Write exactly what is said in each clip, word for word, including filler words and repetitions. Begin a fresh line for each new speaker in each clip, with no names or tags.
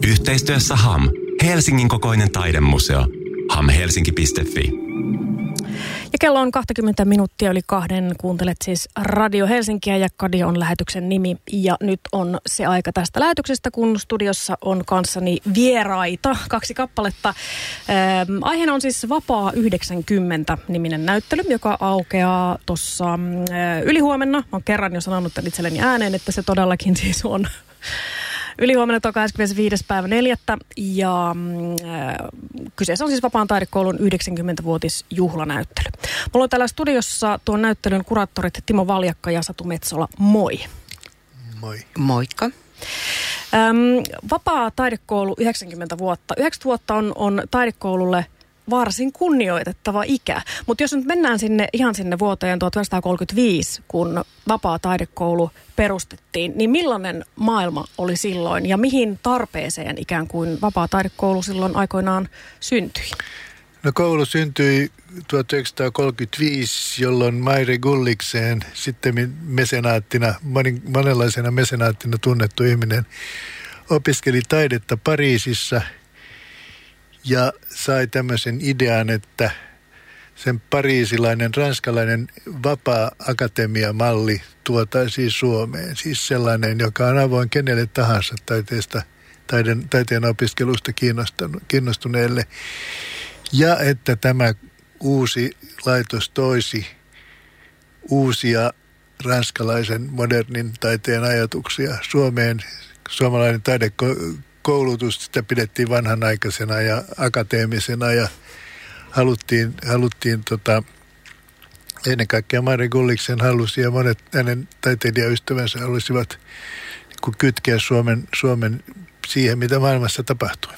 Yhteistyössä H A M, Helsingin kokoinen taidemuseo. hamhelsinki piste fi.
Ja kello on kaksikymmentä minuuttia yli kahden. Kuuntelet siis Radio Helsinkiä ja Kadio on lähetyksen nimi. Ja nyt on se aika tästä lähetyksestä, kun studiossa on kanssani vieraita, kaksi kappaletta. Ähm, aiheena on siis Vapaa yhdeksänkymmentä-niminen näyttely, joka aukeaa tuossa äh, ylihuomenna. Mä oon kerran jo sanonut itselleni ääneen, että se todellakin siis on ylihuomenna on kahdeskymmenesviides päivä neljättä ja äh, kyseessä on siis Vapaan taidekoulun yhdeksänkymmentävuotisjuhlanäyttely. Mulla on täällä studiossa tuon näyttelyn kuraattorit Timo Valjakka ja Satu Metsola. Moi.
Moi.
Moikka.
Ähm, Vapaa taidekoulu yhdeksänkymmentä vuotta. yhdeksänkymmentä vuotta on, on taidekoululle varsin kunnioitettava ikä. Mutta jos nyt mennään sinne ihan sinne vuoteen tuhatyhdeksänsataakolmekymmentäviisi, kun Vapaa taidekoulu perustettiin, niin millainen maailma oli silloin ja mihin tarpeeseen ikään kuin Vapaa taidekoulu silloin aikoinaan syntyi?
No koulu syntyi tuhatyhdeksänsataakolmekymmentäviisi, jolloin Maire Gulliksen, sitten mesenaattina, monenlaisena mesenaattina tunnettu ihminen, opiskeli taidetta Pariisissa ja sai tämmöisen idean, että sen pariisilainen, ranskalainen vapaa-akatemia-malli tuotaisiin Suomeen. Siis sellainen, joka on avoin kenelle tahansa taiteesta, taiden, taiteen opiskelusta kiinnostuneelle. Ja että tämä uusi laitos toisi uusia ranskalaisen modernin taiteen ajatuksia Suomeen. Suomalainen taidekoulutus, sitä pidettiin vanhanaikaisena ja akateemisena ja haluttiin, haluttiin tota, ennen kaikkea Maire Gulliksen halusi ja monet hänen taiteilijaystävänsä halusivat niin kytkeä Suomen, Suomen siihen, mitä maailmassa tapahtui.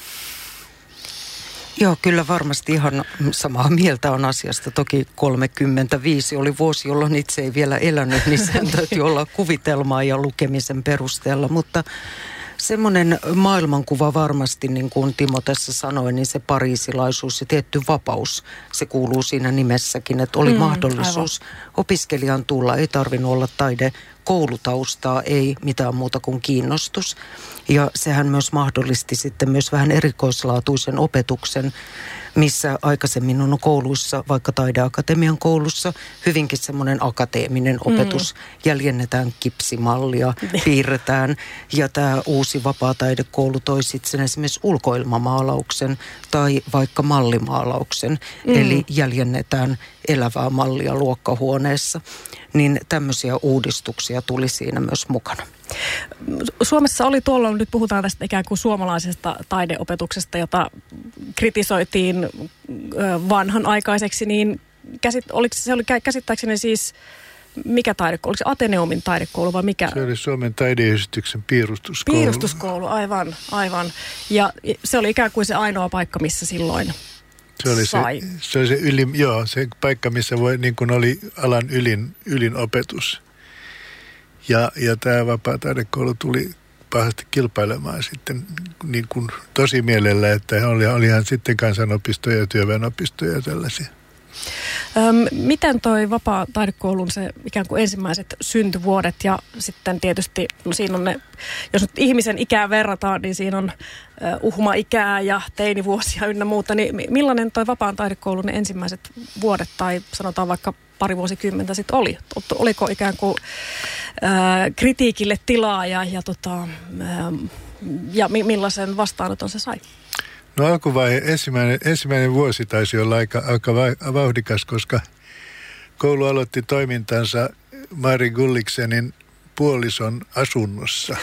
Joo, kyllä varmasti ihan samaa mieltä on asiasta. Toki kolmekymmentäviisi oli vuosi, jolloin itse ei vielä elänyt, niin sen täytyy olla kuvitelmaa ja lukemisen perusteella. Mutta semmoinen maailmankuva varmasti, niin kuin Timo tässä sanoi, niin se pariisilaisuus ja tietty vapaus, se kuuluu siinä nimessäkin, että oli mm, mahdollisuus aivan. Opiskelijan tulla, ei tarvinnut olla taidekoulutaustaa, ei mitään muuta kuin kiinnostus. Ja sehän myös mahdollisti sitten myös vähän erikoislaatuisen opetuksen, missä aikaisemmin on kouluissa, vaikka taideakatemian koulussa, hyvinkin semmoinen akateeminen opetus. Mm. Jäljennetään kipsimallia, piirretään. Ja tämä uusi vapaa-taidekoulu toi sitten esimerkiksi ulkoilmamaalauksen tai vaikka mallimaalauksen. Mm. Eli jäljennetään elävää mallia luokkahuoneessa. Niin tämmöisiä uudistuksia tuli siinä myös mukana.
Suomessa oli tuolloin, nyt puhutaan tästä ikään kuin suomalaisesta taideopetuksesta, jota kritisoitiin vanhanaikaiseksi, niin käsit, oliko, se oli käsittääkseni siis mikä taidekoulu? Oliko se Ateneumin taidekoulu vai mikä?
Se oli Suomen taideyhdistyksen piirustuskoulu.
Piirustuskoulu, aivan, aivan. Ja se oli ikään kuin se ainoa paikka, missä silloin
se oli
sai.
Se, se oli se, yli, joo, se paikka, missä voi, niin kuin oli alan ylin, ylin opetus. Ja, ja tämä vapaa-taidekoulu tuli pahasti kilpailemaan sitten niin kuin tosi mielellä, että oli, olihan sitten kansanopistoja ja työväenopistoja ja tällaisia.
Öm, miten toi vapaa-taidekoulun se ikään kuin ensimmäiset syntyvuodet ja sitten tietysti, no siinä on ne, jos nyt ihmisen ikää verrataan, niin siinä on uh, uhma-ikää ja teinivuosia ynnä muuta, niin millainen toi vapaan taidekoulun ne ensimmäiset vuodet tai sanotaan vaikka pari vuosikymmentä sitten oli? Oliko ikään kuin uh, kritiikille tilaa ja, ja, tota, uh, ja mi- millaisen vastaanoton se sai?
No alkuvaihe, ensimmäinen, ensimmäinen vuosi taisi olla aika, aika vauhdikas, koska koulu aloitti toimintansa Maire Gulliksenin puolison asunnossa.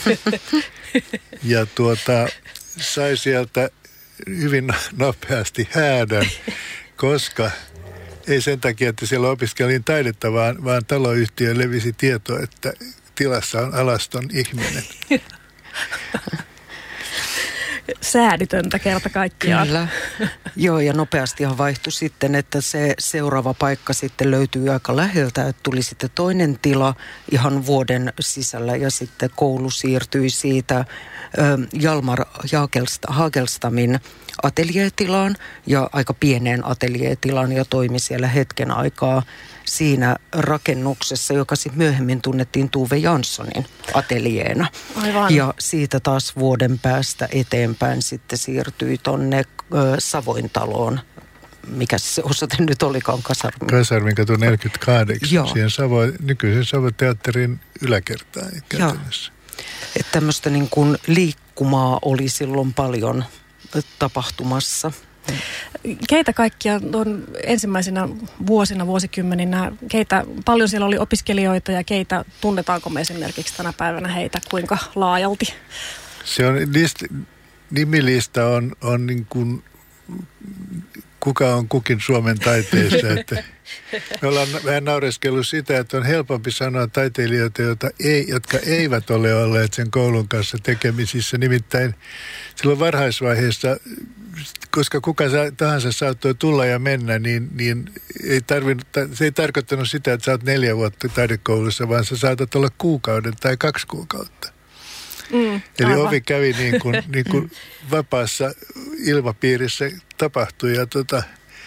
Ja tuota, sai sieltä hyvin nopeasti häädön, koska ei sen takia, että siellä opiskelin taidetta, vaan, vaan taloyhtiö levisi tieto, että tilassa on alaston ihminen.
säädytöntä kerta kaikkiaan.
Kyllä. Joo, ja nopeastihan vaihtui sitten, että se seuraava paikka sitten löytyy aika läheltä, että tuli sitten toinen tila ihan vuoden sisällä ja sitten koulu siirtyi siitä ö, Jalmar Hagelstamin ateljeetilaan ja aika pieneen ateljeetilaan ja toimi siellä hetken aikaa siinä rakennuksessa, joka sitten myöhemmin tunnettiin Tuve Janssonin ateljeena.
Aivan.
Ja siitä taas vuoden päästä eteenpäin sitten siirtyi tonne ö, Savointaloon. Mikä se osoite nyt olikaan? Kasarmin.
Kasarmin katu neljäkymmentäkahdeksan.
Joo.
Siihen Savo, nykyisen Savo-teatterin yläkertaan käytännössä.
Että tämmöistä niin kuin liikkumaa oli silloin paljon tapahtumassa.
Keitä kaikkia on ensimmäisenä vuosina, vuosikymmeninä, keitä, paljon siellä oli opiskelijoita ja keitä, tunnetaanko me esimerkiksi tänä päivänä heitä, kuinka laajalti?
Se on, list, nimilista on, on niin kuin, kuka on kukin Suomen taiteessa, että me ollaan vähän naureskellut sitä, että on helpompi sanoa taiteilijoita, joita ei, jotka eivät ole olleet sen koulun kanssa tekemisissä. Nimittäin silloin varhaisvaiheessa, koska kuka tahansa saattoi tulla ja mennä, niin, niin ei tarvinnut, se ei tarkoittanut sitä, että sä oot neljä vuotta taidekoulussa, vaan sä saatat olla kuukauden tai kaksi kuukautta. Mm, Eli aivan. Ovi kävi niin kuin, niin kuin vapaassa ilmapiirissä tapahtui ja, tota,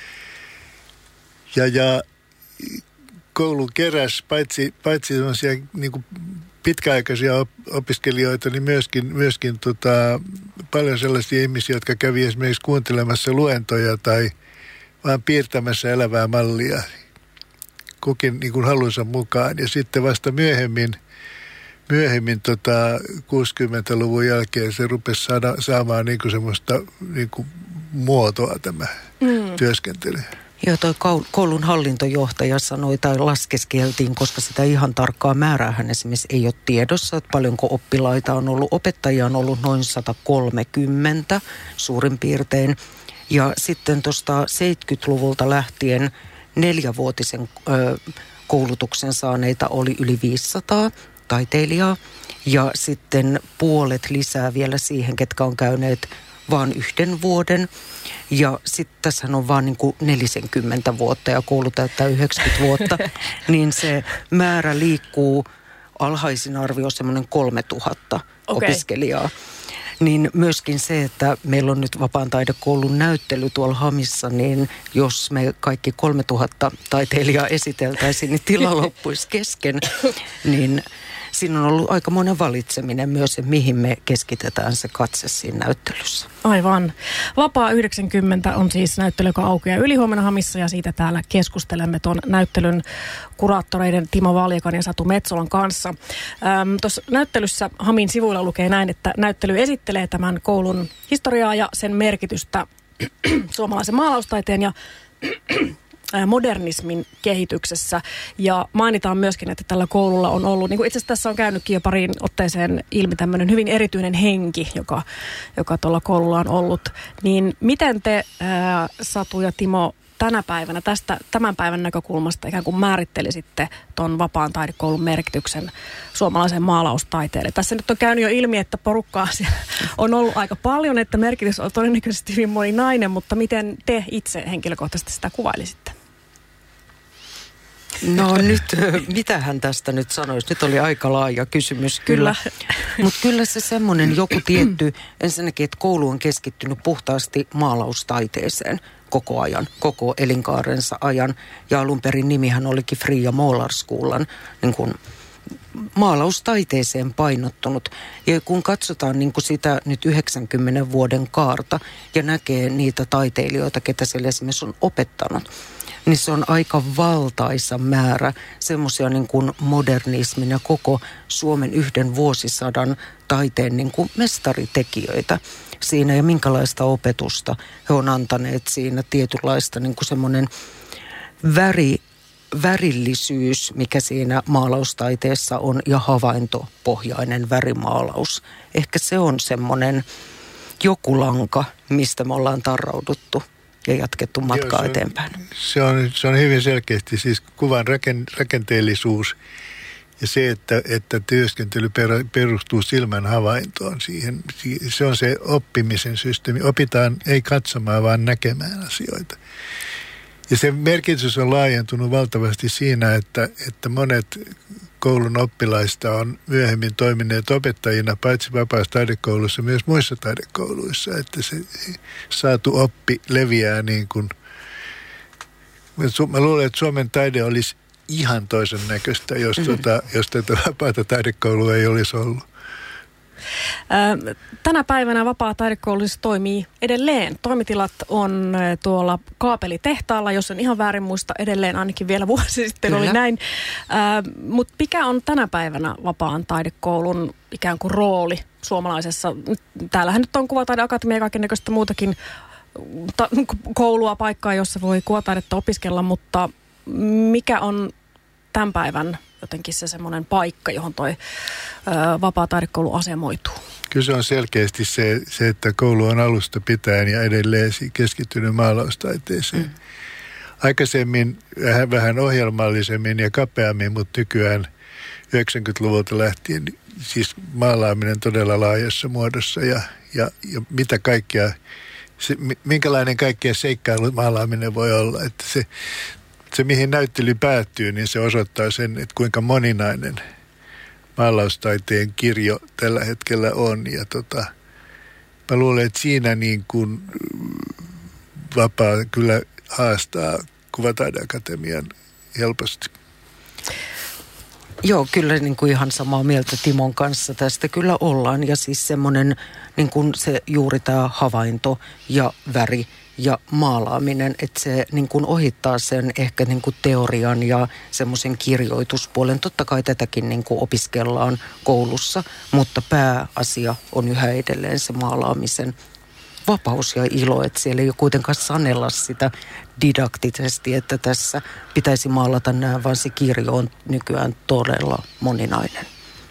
ja, ja koulu keräsi paitsi, paitsi sellaisia niin kuin pitkäaikaisia opiskelijoita, niin myöskin, myöskin tota, paljon sellaisia ihmisiä, jotka kävi esimerkiksi kuuntelemassa luentoja tai vaan piirtämässä elävää mallia kukin niin kuin halunsa mukaan. Ja sitten vasta myöhemmin Myöhemmin tota, kuusikymmentäluvun jälkeen se rupesi saada, saamaan niinku semmoista niinku muotoa tämä mm. työskentely.
Joo, toi koulun hallintojohtaja sanoi tai laskeskeltiin, koska sitä ihan tarkkaa määräähän esimerkiksi ei ole tiedossa, että paljonko oppilaita on ollut. Opettajia on ollut noin sata kolmekymmentä suurin piirtein. Ja sitten tuosta seitsemänkymmentäluvulta lähtien neljävuotisen ö, koulutuksen saaneita oli yli viisisataa. Taiteilijaa ja sitten puolet lisää vielä siihen, ketkä on käyneet vaan yhden vuoden. Ja sitten tässä on vaan niin kuin neljäkymmentä vuotta ja koulu täyttää yhdeksänkymmentä vuotta, niin se määrä liikkuu alhaisin arvio semmoinen kolmetuhatta okay. opiskelijaa. Niin myöskin se, että meillä on nyt Vapaan taidekoulun näyttely tuolla Hamissa, niin jos me kaikki kolmetuhatta taiteilijaa esiteltäisiin, niin tila loppuisi kesken, niin siinä on ollut aikamoinen valitseminen myös, että mihin me keskitetään se katse siinä näyttelyssä.
Aivan. Vapaa yhdeksänkymmentä on siis näyttely, joka aukeaa ylihuomenna Hamissa ja siitä täällä keskustelemme tuon näyttelyn kuraattoreiden Timo Valjakan ja Satu Metsolan kanssa. Ähm, Tuossa näyttelyssä Hamin sivuilla lukee näin, että näyttely esittelee tämän koulun historiaa ja sen merkitystä suomalaisen maalaustaiteen ja modernismin kehityksessä. Ja mainitaan myöskin, että tällä koululla on ollut, niin kuin itse asiassa tässä on käynytkin jo pariin otteeseen ilmi tämmöinen hyvin erityinen henki, joka, joka tuolla koululla on ollut. Niin miten te, ää, Satu ja Timo, tänä päivänä tästä, tämän päivän näkökulmasta ikään kuin määrittelisitte tuon Vapaan taidekoulun merkityksen suomalaisen maalaustaiteelle? Tässä nyt on käynyt jo ilmi, että porukkaa on ollut aika paljon, että merkitys on todennäköisesti hyvin moninainen, mutta miten te itse henkilökohtaisesti sitä kuvailisitte?
No nyt, mitähän tästä nyt sanoisi? Nyt oli aika laaja kysymys kyllä. kyllä. Mutta kyllä se semmoinen joku tietty, ensinnäkin, että koulu on keskittynyt puhtaasti maalaustaiteeseen koko ajan, koko elinkaarensa ajan. Ja alun perin nimihän olikin Fria Målarskolan, niin kuin maalaustaiteeseen painottunut. Ja kun katsotaan niin kuin sitä nyt yhdeksänkymmenen vuoden kaarta ja näkee niitä taiteilijoita, ketä siellä esimerkiksi on opettanut, niin se on aika valtaisa määrä semmoisia niin kuin modernismin ja koko Suomen yhden vuosisadan taiteen niin kuin mestaritekijöitä siinä ja minkälaista opetusta he on antaneet siinä, tietynlaista niin kuin semmoinen väri, värillisyys, mikä siinä maalaustaiteessa on ja havaintopohjainen värimaalaus. Ehkä se on semmoinen joku lanka, mistä me ollaan tarrauduttu ja jatkettu matkaa
Joo, se on,
eteenpäin.
Se on, se on hyvin selkeästi siis kuvan raken, rakenteellisuus Ja se, että, että työskentely perustuu silmän havaintoon siihen, se on se oppimisen systeemi. Opitaan ei katsomaan, vaan näkemään asioita. Ja sen merkitys on laajentunut valtavasti siinä, että, että monet koulun oppilaista on myöhemmin toimineet opettajina, paitsi vapaassa taidekoulussa, myös muissa taidekouluissa. Että se saatu oppi leviää niin kuin, mä luulen, että Suomen taide olisi ihan toisen näköistä, jos, mm-hmm. tota, jos tätä vapaata taidekoulua ei olisi ollut.
Tänä päivänä vapaa taidekoulu toimii edelleen. Toimitilat on tuolla Kaapelitehtaalla, jos en ihan väärin muista, edelleen ainakin vielä vuosi sitten Kyllä. oli näin. Mutta mikä on tänä päivänä vapaan taidekoulun ikään kuin rooli suomalaisessa? Täällähän nyt on Kuvataideakatemia ja kaikennäköistä muutakin ta- koulua, paikkaa, jossa voi kuvataidetta opiskella, mutta mikä on tämän päivän jotenkin se semmoinen paikka, johon toi ö, vapaa taidekoulu asemoituu?
Kyllä se on selkeästi se, se, että koulu on alusta pitäen ja edelleen keskittynyt maalaustaiteeseen. Mm. Aikaisemmin vähän, vähän ohjelmallisemmin ja kapeammin, mutta nykyään yhdeksänkymmentäluvulta lähtien siis maalaaminen todella laajassa muodossa ja, ja, ja mitä kaikkea, se, minkälainen kaikkea seikkailu maalaaminen voi olla, että se Se, mihin näyttely päättyy, niin se osoittaa sen, että kuinka moninainen maalaustaiteen kirjo tällä hetkellä on. Ja tota, mä luulen, että siinä niin kuin vapaa kyllä haastaa Kuvataideakatemian helposti.
Joo, kyllä niin kuin ihan samaa mieltä Timon kanssa tästä kyllä ollaan. Ja siis semmoinen niin kuin se juuri tämä havainto ja väri ja maalaaminen, että se niin kuin ohittaa sen ehkä niin kuin teorian ja semmoisen kirjoituspuolen. Totta kai tätäkin niin kuin opiskellaan koulussa, mutta pääasia on yhä edelleen se maalaamisen vapaus ja ilo, että siellä ei ole kuitenkaan sanella sitä didaktisesti, että tässä pitäisi maalata nämä, vaan se kirjo on nykyään todella moninainen.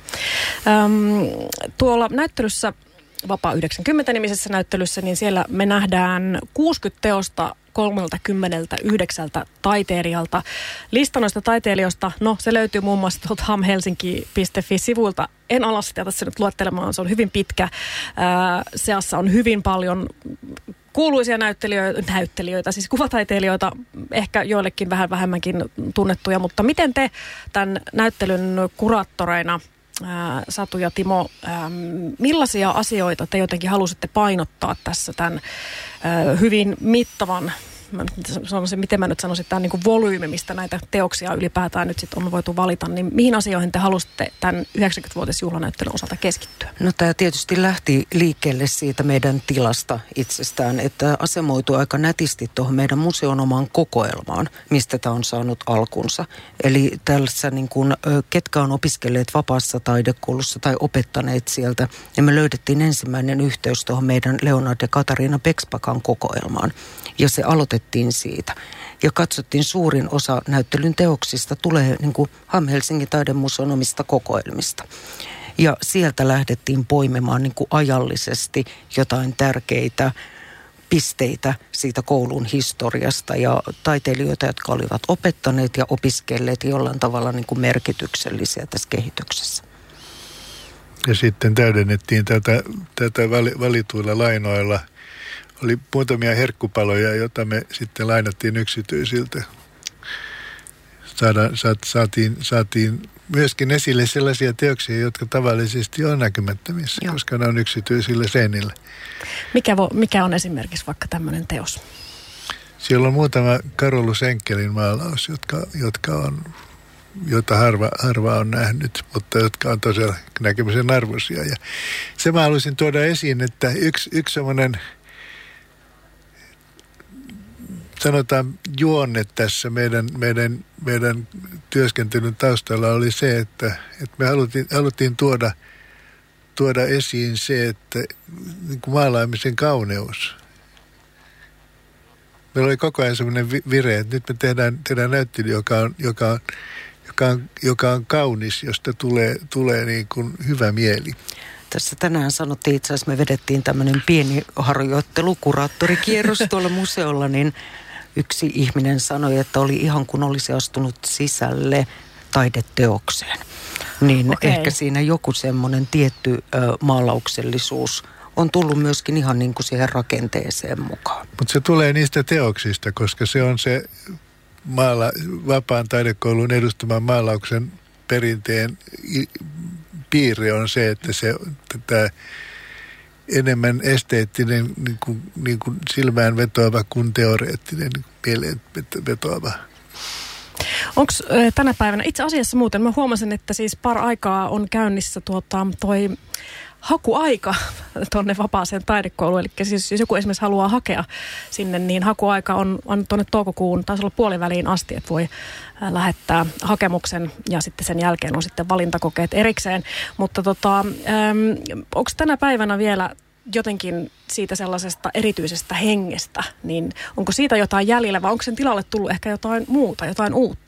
Öm, tuolla näyttelyssä Vapaa yhdeksänkymmentä-nimisessä näyttelyssä, niin siellä me nähdään kuusikymmentä teosta kolmekymmentäyhdeksän taiteilijalta. Lista noista taiteilijoista, no se löytyy muun muassa tuolta hamhelsinki piste fi-sivuilta. En ala sitä tässä nyt luettelemaan, se on hyvin pitkä. Ää, seassa on hyvin paljon kuuluisia näyttelijöitä, näyttelijöitä, siis kuvataiteilijoita, ehkä joillekin vähän vähemmänkin tunnettuja, mutta miten te tämän näyttelyn kuraattoreina, Ää, Satu ja Timo, ää, millaisia asioita te jotenkin halusitte painottaa tässä tämän ää, hyvin mittavan, mä sanoisin, miten mä nyt sanoisin, tämän niin kuin volyymi, mistä näitä teoksia ylipäätään nyt sitten on voitu valita, niin mihin asioihin te halusitte tämän yhdeksänkymmenvuotisjuhlanäyttelyn osalta keskittyä?
No tämä tietysti lähti liikkeelle siitä meidän tilasta itsestään, että asemoitu aika nätisti tuohon meidän museon omaan kokoelmaan, mistä tämä on saanut alkunsa. Eli tällaisessa niin kuin, ketkä on opiskelleet vapaassa taidekoulussa tai opettaneet sieltä, ja me löydettiin ensimmäinen yhteys tuohon meidän Leonard ja Katariina Bekspakan kokoelmaan, ja se aloitettiin siitä. Ja katsottiin, suurin osa näyttelyn teoksista tulee niin kuin Ham-Helsingin taidemuseon omista kokoelmista. Ja sieltä lähdettiin poimimaan niin kuin ajallisesti jotain tärkeitä pisteitä siitä koulun historiasta ja taiteilijoita, jotka olivat opettaneet ja opiskelleet jollain tavalla niin kuin merkityksellisiä tässä kehityksessä.
Ja sitten täydennettiin tätä, tätä valituilla lainoilla. Oli muutamia herkkupaloja, joita me sitten lainattiin yksityisiltä. Saada, saat, saatiin, saatiin myöskin esille sellaisia teoksia, jotka tavallisesti on näkymättömissä, Joo. koska ne on yksityisillä seinillä.
Mikä, vo, mikä on esimerkiksi vaikka tämmöinen teos?
Siellä on muutama Karolus Enkelin maalaus, jotka, jotka on, jota harva, harva on nähnyt, mutta jotka on tosiaan näkemisen arvoisia. Ja se mä haluaisin tuoda esiin, että yksi, yksi semmoinen, sanotaan juonne tässä meidän, meidän, meidän työskentelyn taustalla oli se, että, että me haluttiin, haluttiin tuoda, tuoda esiin se, että niin kuin maalaamisen kauneus. Meillä oli koko ajan semmoinen vire, että nyt me tehdään, tehdään näyttely, joka on, joka on, joka on, joka on kaunis, josta tulee, tulee niin kuin hyvä mieli.
Tässä tänään sanottiin, itse asiassa me vedettiin tämmöinen pieni harjoittelu, kuraattorikierros tuolla museolla, niin yksi ihminen sanoi, että oli ihan kun olisi astunut sisälle taideteokseen. Niin
Okei.
ehkä siinä joku semmoinen tietty ö, maalauksellisuus on tullut myöskin ihan niin kuin siihen rakenteeseen mukaan.
Mutta se tulee niistä teoksista, koska se on se maala, vapaan taidekoulun edustaman maalauksen perinteen piirre on se, että se tätä enemmän esteettinen niin kuin, niin kuin silmään vetoava kuin teoreettinen niin mieleen vetoava.
Onko tänä päivänä, itse asiassa muuten mä huomasin, että siis par aikaa on käynnissä tuota, toi hakuaika tuonne vapaaseen taidekouluun. Eli siis jos joku esimerkiksi haluaa hakea sinne, niin hakuaika on, on tuonne toukokuun, taisi olla puoliväliin asti, että voi lähettää hakemuksen ja sitten sen jälkeen on sitten valintakokeet erikseen. Mutta tota, onko tänä päivänä vielä jotenkin siitä sellaisesta erityisestä hengestä, niin onko siitä jotain jäljellä vai onko sen tilalle tullut ehkä jotain muuta, jotain uutta?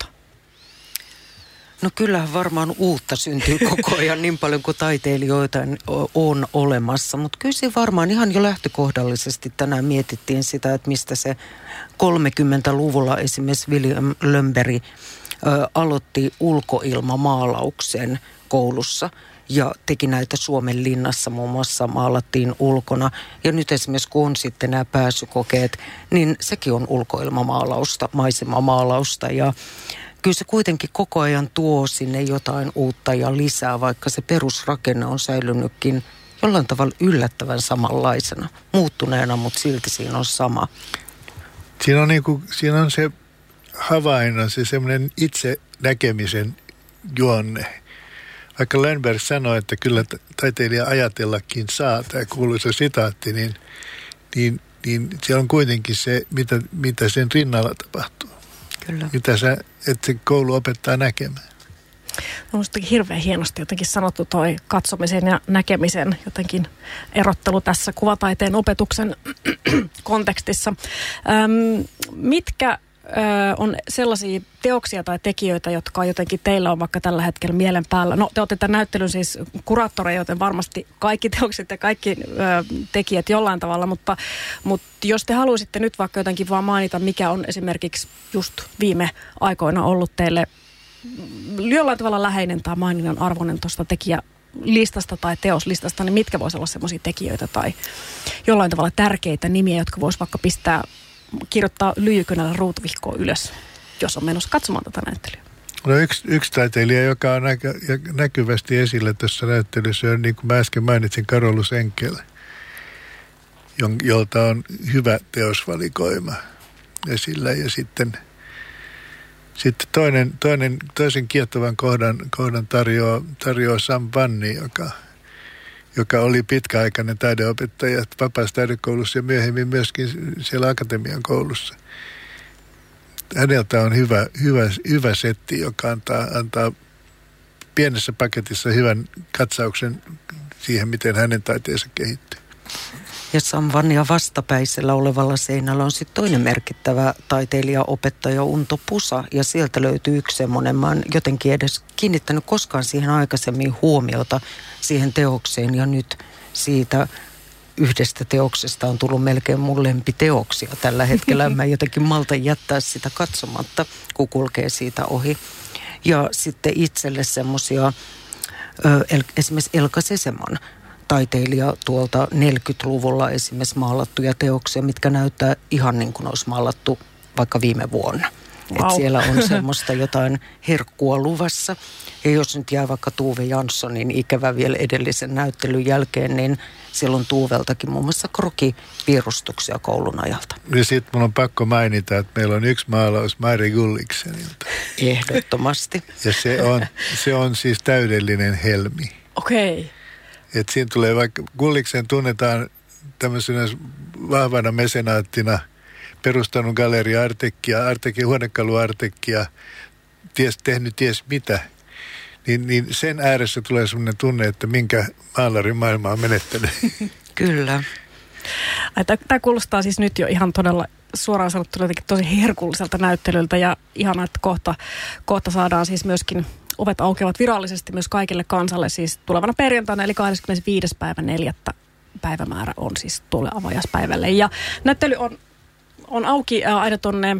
No kyllähän varmaan uutta syntyy koko ajan niin paljon kuin taiteilijoita on olemassa, mutta kyllä se varmaan ihan jo lähtökohdallisesti tänään mietittiin sitä, että mistä se kolmekymmentäluvulla esimerkiksi William Lönnberg ö, aloitti ulkoilmamaalauksen koulussa ja teki näitä Suomen linnassa muun muassa maalattiin ulkona. Ja nyt esimerkiksi kun on sitten nämä pääsykokeet, niin sekin on ulkoilmamaalausta, maisemamaalausta ja kyllä se kuitenkin koko ajan tuo sinne jotain uutta ja lisää, vaikka se perusrakenne on säilynytkin jollain tavalla yllättävän samanlaisena, muuttuneena, mutta silti siinä on sama.
Siinä on, niin kuin, siinä on se havainnon, se semmoinen itse näkemisen juonne. Vaikka Lönnberg sanoi, että kyllä taiteilija ajatellakin saa, tämä kuuluisa sitaatti, niin, niin, niin siellä on kuitenkin se, mitä, mitä sen rinnalla tapahtuu.
Kyllä.
Mitä sä, että se koulu opettaa näkemään.
On mustakin hirveän hienosti jotenkin sanottu toi katsomisen ja näkemisen jotenkin erottelu tässä kuvataiteen opetuksen kontekstissa. Öm, mitkä ö, on sellaisia teoksia tai tekijöitä, jotka jotenkin teillä on vaikka tällä hetkellä mielen päällä? No te olette tämän näyttelyn siis kuraattoreja, joten varmasti kaikki teokset ja kaikki ö, tekijät jollain tavalla, mutta, mutta jos te haluaisitte nyt vaikka jotenkin vaan mainita, mikä on esimerkiksi just viime aikoina ollut teille jollain tavalla läheinen tai maininnan arvoinen tuosta tekijälistasta tai teoslistasta, niin mitkä voisi olla semmoisia tekijöitä tai jollain tavalla tärkeitä nimiä, jotka voisi vaikka pistää, kirjoittaa lyijykynällä ruutuvihkoon ylös, jos on menossa katsomaan tätä näyttelyä?
No yksi, yksi taiteilija, joka on näkö, näkyvästi esillä tässä näyttelyssä, on niin kuin mä äsken mainitsin, Carolus Enkel, jolta on hyvä teosvalikoima esillä ja sitten Sitten toinen, toinen, toisen kiehtovan kohdan, kohdan tarjoaa, tarjoaa Sam Vanni, joka, joka oli pitkäaikainen taideopettaja vapaassa taidekoulussa ja myöhemmin myöskin siellä akatemian koulussa. Häneltä on hyvä, hyvä, hyvä setti, joka antaa, antaa pienessä paketissa hyvän katsauksen siihen, miten hänen taiteensa kehittyy.
Ja Sam Vannia vastapäisellä olevalla seinällä on sitten toinen merkittävä taiteilija-opettaja Unto Pusa. Ja sieltä löytyy yksi semmoinen, mä oon jotenkin edes kiinnittänyt koskaan siihen aikaisemmin huomiota siihen teokseen. Ja nyt siitä yhdestä teoksesta on tullut melkein mun lempiteoksia tällä hetkellä. Mä jotenkin malta jättää sitä katsomatta, kun kulkee siitä ohi. Ja sitten itselle semmoisia, esimerkiksi Elka Seseman, taiteilija tuolta neljäkymmentäluvulla esimerkiksi maalattuja teoksia, mitkä näyttää ihan niin kuin olisi maalattu vaikka viime vuonna. Wow. Et siellä on semmoista jotain herkkua luvassa. Ja jos nyt jää vaikka Tuve Janssonin ikävä vielä edellisen näyttelyn jälkeen, niin siellä on Tuveltakin muun muassa krokipiirustuksia koulun ajalta. Ja
sitten mun on pakko mainita, että meillä on yksi maalaus Mari Gulliksenilta.
Ehdottomasti.
Ja se on, se on siis täydellinen helmi.
Okei. Okay.
Että siinä tulee vaikka, Gulliksen tunnetaan tämmöisenä vahvana mesenaattina, perustanut Galleria Artekia, Artekin huonekaluartekia, ties, tehnyt ties mitä, niin, niin sen ääressä tulee semmoinen tunne, että minkä maalarin maailma on menettänyt.
Kyllä.
Tämä kuulostaa siis nyt jo ihan todella suoraan sanottuna jotenkin tosi herkulliselta näyttelyltä ja ihana, että kohta, kohta saadaan siis myöskin ovet aukeavat virallisesti myös kaikille kansalle siis tulevana perjantaina, eli kahdeskymmenesviides päivä neljättä päivämäärä on siis tuolle avajaispäivälle. Ja näyttely on, on auki aina tuonne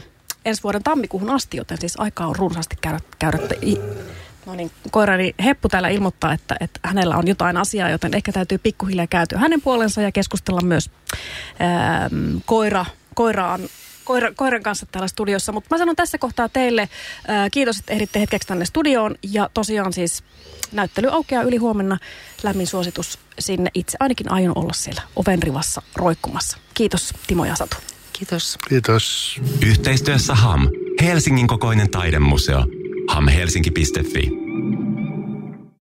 ensi vuoden tammikuuhun asti, joten siis aikaa on runsaasti käydä. käydä no niin, koirani Heppu täällä ilmoittaa, että, että hänellä on jotain asiaa, joten ehkä täytyy pikkuhiljaa kääntyä hänen puolensa ja keskustella myös ää, koira, koiraan. Koira, koiran kanssa täällä studiossa, mutta mä sanon tässä kohtaa teille ää, kiitos, että ehditte hetkeksi tänne studioon ja tosiaan siis näyttely aukeaa yli huomenna, lämmin suositus sinne, itse ainakin aion olla siellä ovenrivassa roikkumassa. Kiitos Timo ja Satu.
Kiitos.
Kiitos.
Yhteistyössä H A M, Helsingin kokoinen taidemuseo. ham helsinki piste fi.